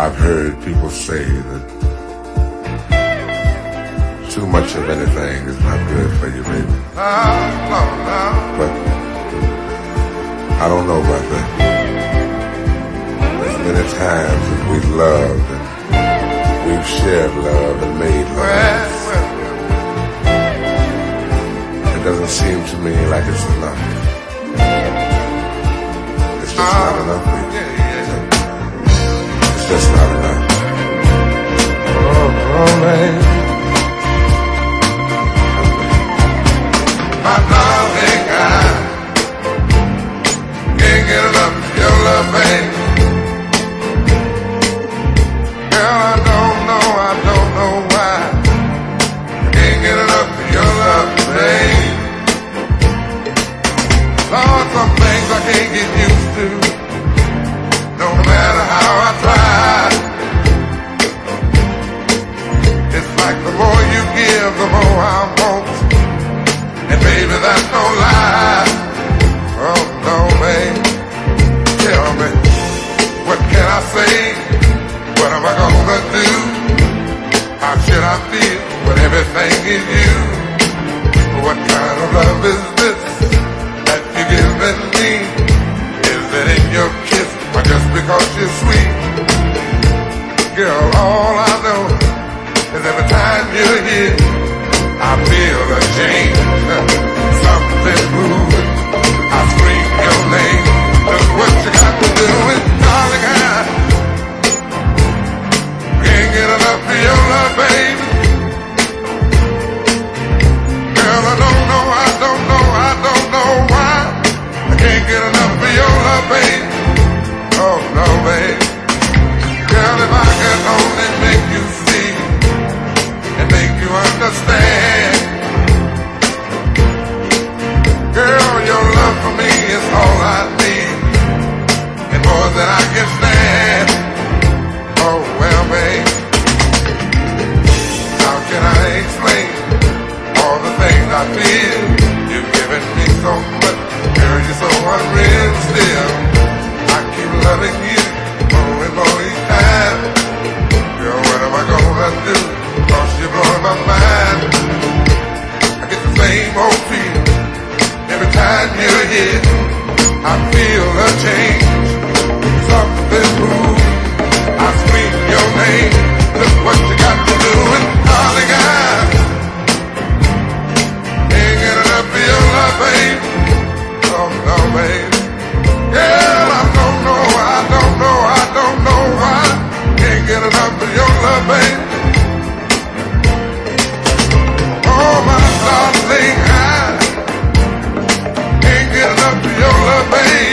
I've heard people say that too much of anything is not good for you, baby. But I don't know about that. As many times as we've loved and we've shared love and made love, it doesn't seem to me like it's enough. It's just not enough, baby. It's just not enough. Oh, man. My darling, I can't get enough of your love, baby. Girl, I don't know why. I can't get enough of your love, baby. Lord, some things I can't get used to, no matter how I try. It's like the more you give, the more I want. And baby, that's no lie. Oh no, babe. Tell me, what can I say? What am I gonna do? How should I feel when everything is you? What kind of love is this that you're giving me? Is it in your kiss or just because you're sweet? Girl, all I know is every time you're here, I feel a change, something moving. I scream your name. Look what you got to do with darling, I can't get enough of your love, baby. Girl, I don't know why. I can't get enough of your love, baby. Oh no, baby. Girl, if I could only make you see and make you understand. Girl, your love for me is all I need, and more than I can stand. Oh well, babe, how can I explain all the things I feel? You've given me so much, girl, you're so unreal still. I keep loving you more and more each time. Girl, what am I gonna do? Cause you're blowing my mind. I get the same old feeling every time you're here. I feel a change, something moves. I scream your name. Look what you got to do, and darling, I can't get enough of your love, babe. Oh no, babe. Girl, I don't know why. Can't get enough of your love, babe. Oh my darling, I can't get enough of your love, babe.